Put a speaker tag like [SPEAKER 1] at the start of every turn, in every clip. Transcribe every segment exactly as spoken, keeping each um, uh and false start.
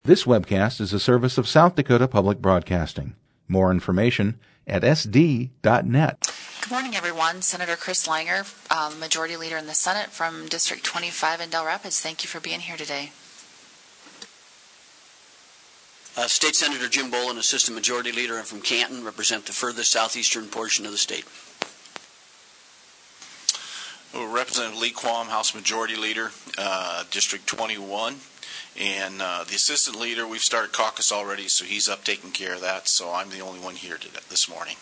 [SPEAKER 1] This webcast is a service of South Dakota Public Broadcasting. More information at s d dot net.
[SPEAKER 2] Good morning, everyone. Senator Chris Langer, uh, Majority Leader in the Senate from District twenty-five in Del Rapids. Thank you for being here today.
[SPEAKER 3] Uh, State Senator Jim Bolin, Assistant Majority Leader, and from Canton, represent the furthest southeastern portion of the state.
[SPEAKER 4] Representative Lee Quam, House Majority Leader, uh, District twenty-one. And uh, the assistant leader, we've started caucus already, so he's up taking care of that. So I'm the only one here today, this morning.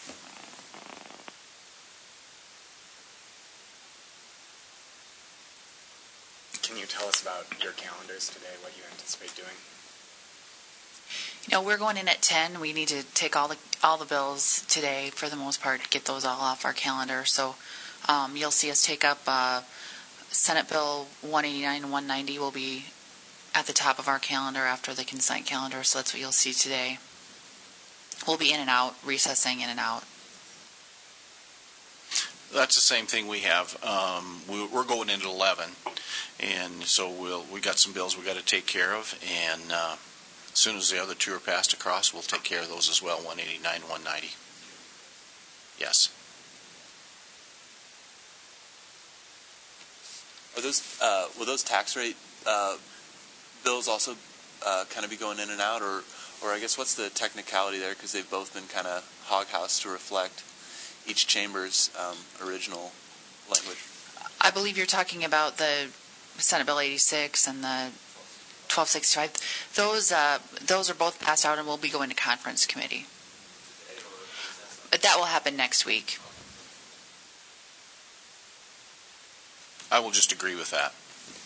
[SPEAKER 5] Can you tell us about your calendars today, what you anticipate doing?
[SPEAKER 2] You know, we're going in at ten. We need to take all the all the bills today, for the most part, get those all off our calendar. So um, you'll see us take up uh, Senate Bill one eighty-nine and one ninety will be at the top of our calendar after the consent calendar, so that's what you'll see today. We'll be in and out, recessing in and out.
[SPEAKER 4] That's the same thing we have. Um, we, we're going into eleven, and so we'll we got some bills we got to take care of, and uh, as soon as the other two are passed across, we'll take care of those as well. one eighty-nine, one ninety. Yes.
[SPEAKER 6] Are those uh, will those tax rate uh, bills also uh, kind of be going in and out, or, or I guess what's the technicality there? Because they've both been kind of hoghoused to reflect each chamber's um, original language.
[SPEAKER 2] I believe you're talking about the Senate Bill eighty-six and the twelve sixty-five. Those uh, those are both passed out and will be going to conference committee. But that will happen next week.
[SPEAKER 4] I will just agree with that.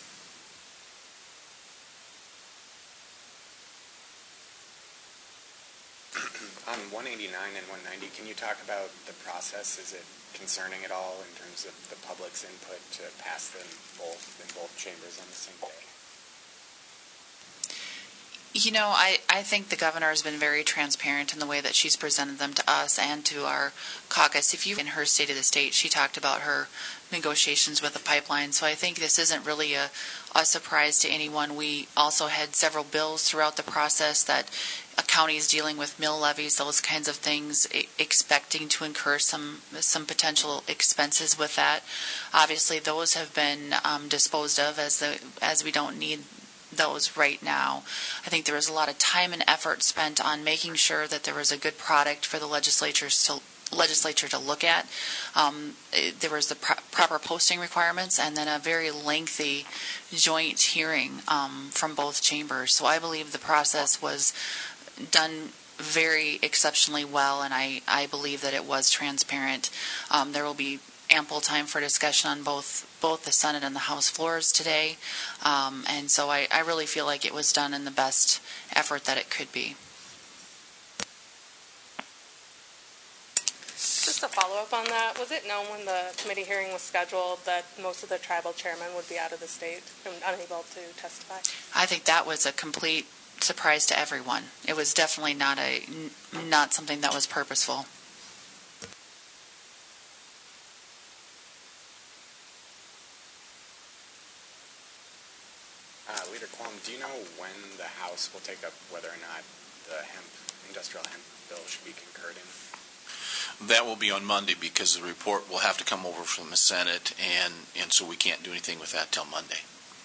[SPEAKER 5] On one eighty-nine and one ninety, can you talk about the process? Is it concerning at all in terms of the public's input to pass them both in both chambers on the same day?
[SPEAKER 2] You know, I, I think the governor has been very transparent in the way that she's presented them to us and to our caucus. If you, in her State of the State, she talked about her negotiations with the pipeline. So I think this isn't really a, a surprise to anyone. We also had several bills throughout the process that a county is dealing with mill levies, those kinds of things, e- expecting to incur some some potential expenses with that. Obviously, those have been um, disposed of as the as we don't need those right now. I think there was a lot of time and effort spent on making sure that there was a good product for the legislatures to legislature to look at. Um, it, there was the pro- proper posting requirements and then a very lengthy joint hearing um, from both chambers. So I believe the process was done very exceptionally well, and I, I believe that it was transparent. Um, there will be ample time for discussion on both both the Senate and the House floors today, um, and so I, I really feel like it was done in the best effort that it could be.
[SPEAKER 7] Just a follow-up on that, was it known when the committee hearing was scheduled that most of the tribal chairmen would be out of the state and unable to testify?
[SPEAKER 2] I think that was a complete surprise to everyone. It was definitely not a not something that was purposeful.
[SPEAKER 5] Uh, Leader Quam, do you know when the House will take up whether or not the hemp, industrial hemp bill should be concurred in?
[SPEAKER 4] That will be on Monday because the report will have to come over from the Senate, and, and so we can't do anything with that till Monday.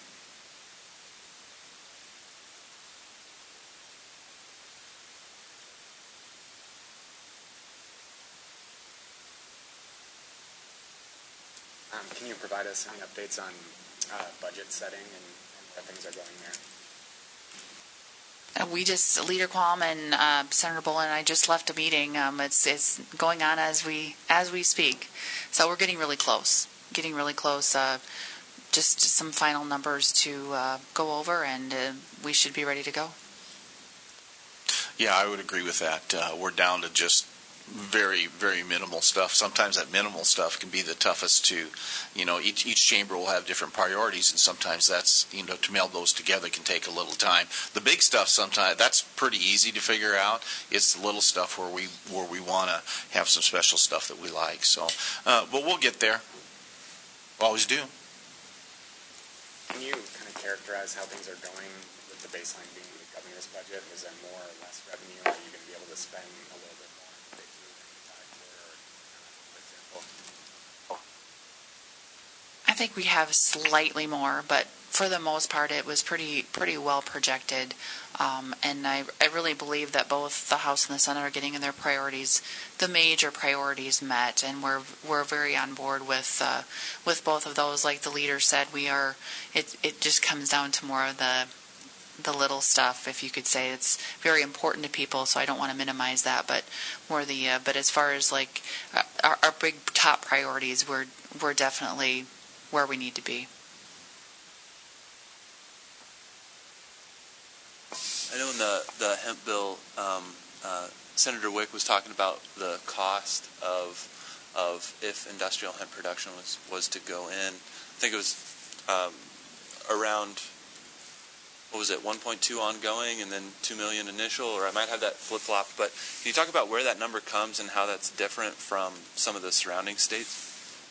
[SPEAKER 5] Um, can you provide us any updates on uh, budget setting and, and where things are going there?
[SPEAKER 2] Uh, we just, Leader Quam and uh, Senator Bolin and I just left a meeting. Um, it's it's going on as we as we speak. So we're getting really close, getting really close. Uh, just some final numbers to uh, go over, and uh, we should be ready to go.
[SPEAKER 4] Yeah, I would agree with that. Uh, we're down to just very, very minimal stuff. Sometimes that minimal stuff can be the toughest to, you know, each each chamber will have different priorities, and sometimes that's, you know, to meld those together can take a little time. The big stuff sometimes, that's pretty easy to figure out. It's the little stuff where we where we want to have some special stuff that we like. So, uh, but we'll get there. Always do.
[SPEAKER 5] Can you kind of characterize how things are going with the baseline being the Governor budget? Was there more or less revenue? Are you going to be able to spend a little bit more if they do five four, for example?
[SPEAKER 2] I think we have slightly more, but for the most part, it was pretty pretty well projected. Um, and I, I really believe that both the House and the Senate are getting in their priorities, the major priorities met, and we're we're very on board with uh, with both of those. Like the leader said, we are. It it just comes down to more of the the little stuff, if you could say. It's very important to people, so I don't want to minimize that, but more the. Uh, but as far as like our, our big top priorities, we're we're definitely where we need to be.
[SPEAKER 6] I know in the, the hemp bill, um, uh, Senator Wick was talking about the cost of of if industrial hemp production was, was to go in. I think it was um, around, what was it, one point two ongoing and then two million initial, or I might have that flip-flopped. But can you talk about where that number comes and how that's different from some of the surrounding states?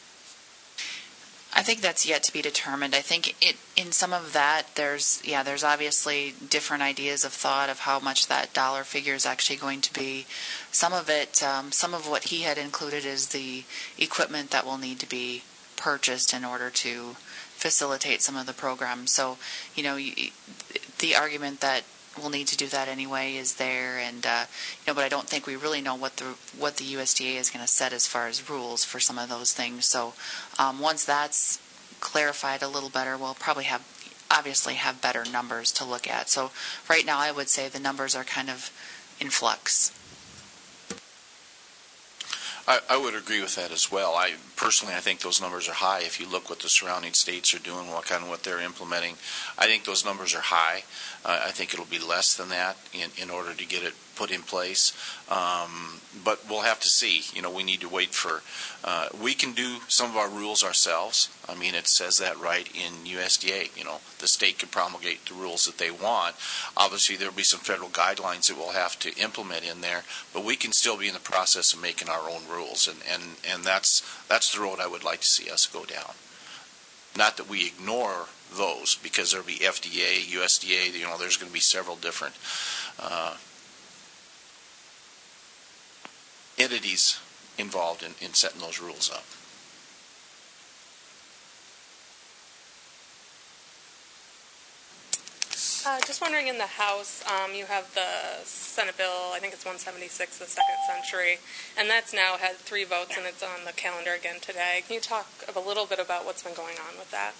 [SPEAKER 2] I think that's yet to be determined. I think it, in some of that, there's yeah, there's obviously different ideas of thought of how much that dollar figure is actually going to be. Some of it, um, some of what he had included is the equipment that will need to be purchased in order to facilitate some of the programs. So, you know, you, the argument that we'll need to do that anyway is there, and uh, you know, but I don't think we really know what the what the U S D A is going to set as far as rules for some of those things. So um, once that's clarified a little better, we'll probably have obviously have better numbers to look at. So right now, I would say the numbers are kind of in flux.
[SPEAKER 4] I, I would agree with that as well. I personally, I think those numbers are high. If you look what the surrounding states are doing, what kind of what they're implementing, I think those numbers are high. Uh, I think it'll be less than that in, in order to get it put in place. Um, but we'll have to see. You know, we need to wait for. Uh, we can do some of our rules ourselves. I mean, it says that right in U S D A. You know, the state can promulgate the rules that they want. Obviously, there'll be some federal guidelines that we'll have to implement in there, but we can still be in the process of making our own rules, and, and, and that's that's the road I would like to see us go down. Not that we ignore those, because there'll be F D A, U S D A. You know, there's going to be several different uh, entities involved in, in setting those rules up.
[SPEAKER 7] Uh, just wondering, in the House, um, you have the Senate bill, I think it's one seventy-six, the second century, and that's now had three votes and it's on the calendar again today. Can you talk a little bit about what's been going on with that?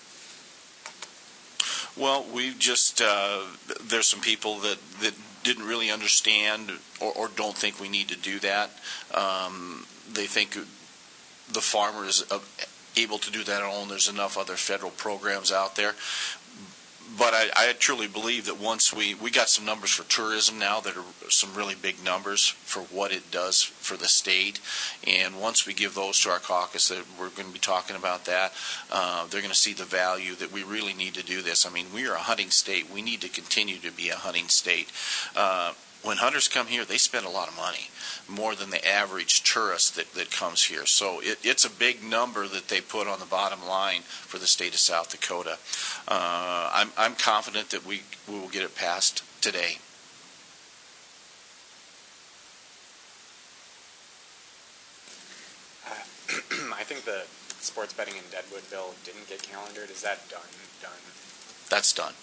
[SPEAKER 4] Well, we just, uh, there's some people that, that didn't really understand or, or don't think we need to do that. Um, they think the farmer is able to do that alone. There's enough other federal programs out there. But I, I truly believe that once we, we got some numbers for tourism now that are some really big numbers for what it does for the state. And once we give those to our caucus, that we're going to be talking about that, uh, they're going to see the value that we really need to do this. I mean, we are a hunting state. We need to continue to be a hunting state. Uh, when hunters come here, they spend a lot of money, more than the average tourist that, that comes here. So it, it's a big number that they put on the bottom line for the state of South Dakota. Uh, I'm, I'm confident that we, we will get it passed today.
[SPEAKER 5] Uh, I think the sports betting in Deadwood bill didn't get calendared. Is that done? Done?
[SPEAKER 4] That's done.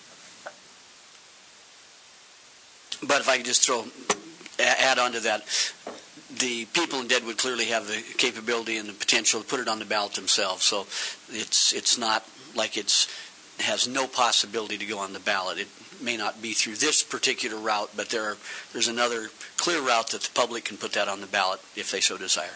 [SPEAKER 3] But if I could just throw, add on to that, the people in Deadwood clearly have the capability and the potential to put it on the ballot themselves. So it's it's not like it's has no possibility to go on the ballot. It may not be through this particular route, but there are, there's another clear route that the public can put that on the ballot if they so desire.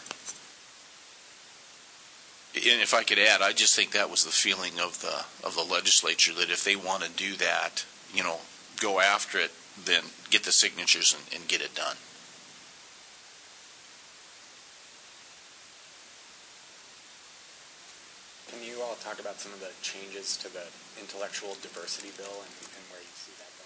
[SPEAKER 4] And if I could add, I just think that was the feeling of the of the legislature, that if they want to do that, you know, go after it, then get the signatures and, and get it done.
[SPEAKER 5] Can you all talk about some of the changes to the intellectual diversity bill and, and where you see that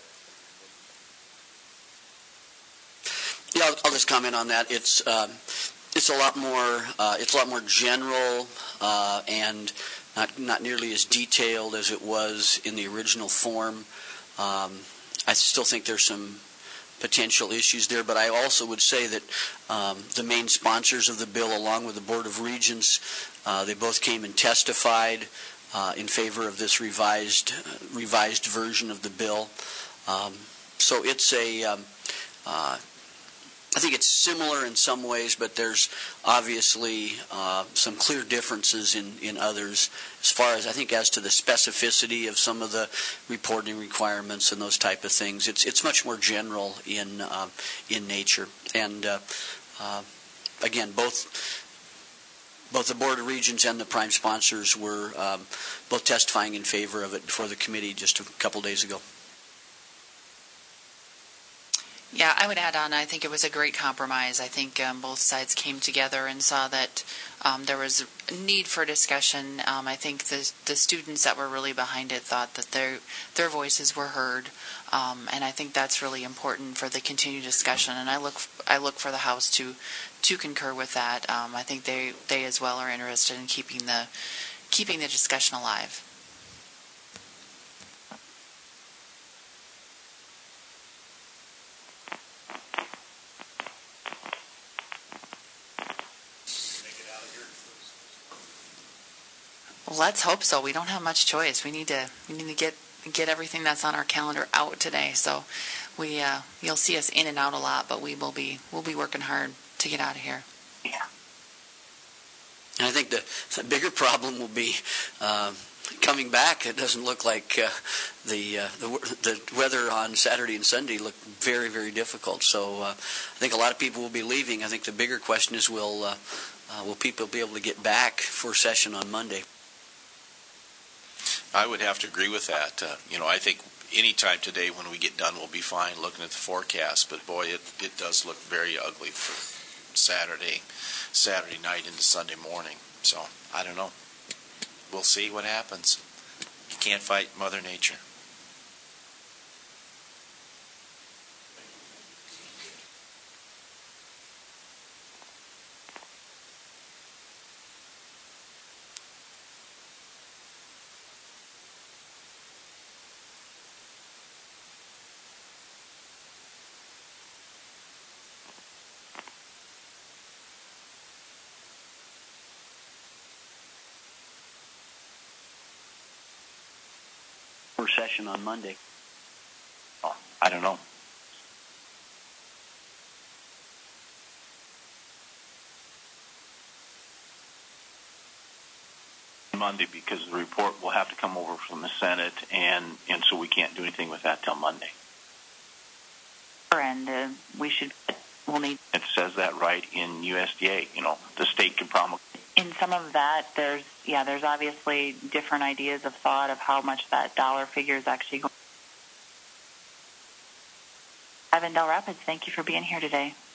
[SPEAKER 5] going?
[SPEAKER 3] Yeah, I'll, I'll just comment on that. It's um, it's a lot more uh, it's a lot more general uh, and not not nearly as detailed as it was in the original form. Um, I still think there's some potential issues there, but I also would say that um, the main sponsors of the bill, along with the Board of Regents, uh, they both came and testified uh, in favor of this revised uh, revised version of the bill. Um, so it's a, um, uh, I think it's similar in some ways, but there's obviously uh, some clear differences in, in others as far as, I think, as to the specificity of some of the reporting requirements and those type of things. It's it's much more general in uh, in nature. And uh, uh, again, both both the Board of Regents and the prime sponsors were um, both testifying in favor of it before the committee just a couple days ago.
[SPEAKER 2] Yeah, I would add on, I think it was a great compromise. I think um, both sides came together and saw that um, there was a need for discussion. Um, I think the the students that were really behind it thought that their their voices were heard, um, and I think that's really important for the continued discussion. And I look I look for the House to to concur with that. Um, I think they they as well are interested in keeping the keeping the discussion alive. Let's hope so. We don't have much choice. We need to we need to get get everything that's on our calendar out today. So we uh, you'll see us in and out a lot, but we will be we'll be working hard to get out of here.
[SPEAKER 3] Yeah. And I think the, the bigger problem will be uh, coming back. It doesn't look like uh, the, uh, the the weather on Saturday and Sunday looked very very difficult. So uh, I think a lot of people will be leaving. I think the bigger question is will uh, uh, will people be able to get back for session on Monday?
[SPEAKER 4] I would have to agree with that. Uh, you know, I think any time today when we get done, we'll be fine looking at the forecast. But boy, it, it does look very ugly for Saturday, Saturday night into Sunday morning. So I don't know. We'll see what happens. You can't fight Mother Nature.
[SPEAKER 3] Session on Monday.
[SPEAKER 8] Oh, I don't know. Monday, because the report will have to come over from the Senate, and and so we can't do anything with that till Monday.
[SPEAKER 9] And uh, we should, we'll need.
[SPEAKER 8] It says that right in U S D A. You know, the state can promulgate.
[SPEAKER 9] In some of that, there's, yeah, there's obviously different ideas of thought of how much that dollar figure is actually going. Live in Del Rapids, thank you for being here today.